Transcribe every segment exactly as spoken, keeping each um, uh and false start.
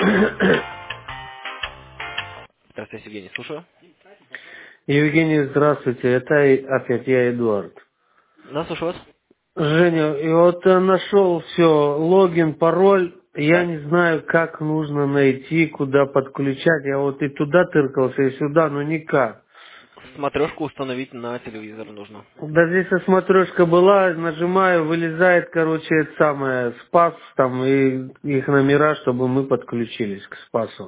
Здравствуйте, Евгений, слушаю. Евгений, здравствуйте. Это и- опять я, Эдуард. Да, слушаю вас. Женя, и вот э, нашел все, логин, пароль. Я Так. не знаю, как нужно найти, куда подключать. Я вот и туда тыркался, и сюда, но никак. Смотрешку установить на телевизор нужно. Да здесь смотрешка была, нажимаю, вылезает, короче, это самое, спас там и их номера, чтобы мы подключились к спасу.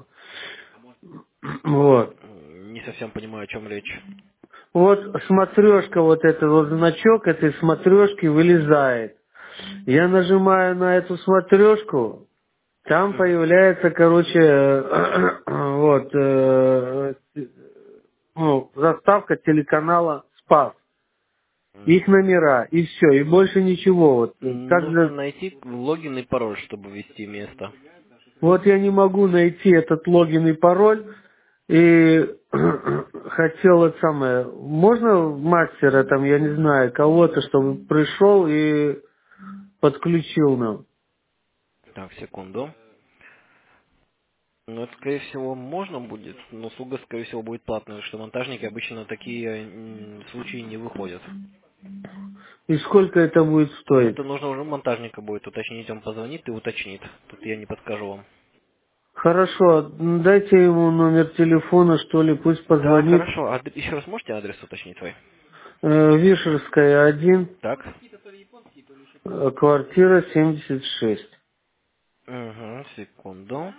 Вот. М, Не совсем понимаю, о чем речь. Вот смотрешка, вот этот вот значок этой смотрешки вылезает. Я нажимаю на эту смотрешку, там Мгм. появляется, короче, вот, э, ну, заставка телеканала «Спас». Их Мгм. номера, и все, и больше ничего. Вот, как Нужно же, найти логин и пароль, чтобы ввести место. вот я не могу найти этот логин и пароль, и хотел это самое, можно мастера там, я не знаю, кого-то, чтобы пришел и подключил нам. Так, секунду. Ну, это, скорее всего, можно будет, но услуга, скорее всего, будет платная, потому что монтажники обычно на такие м, случаи не выходят. И сколько это будет стоить? Это нужно уже монтажника будет уточнить, он позвонит и уточнит. Тут я не подскажу вам. Хорошо, м, дайте ему номер телефона, что ли, пусть Да, позвонит. хорошо. А еще раз можете адрес уточнить свой? Э, Вишерская, один, Так. э, квартира семьдесят шесть. Угу, секунду.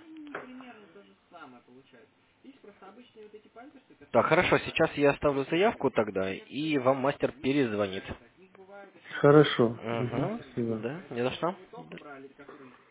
Так, хорошо, сейчас я оставлю заявку тогда, и вам мастер перезвонит. Хорошо. Мгм, Угу, спасибо. да, не за что.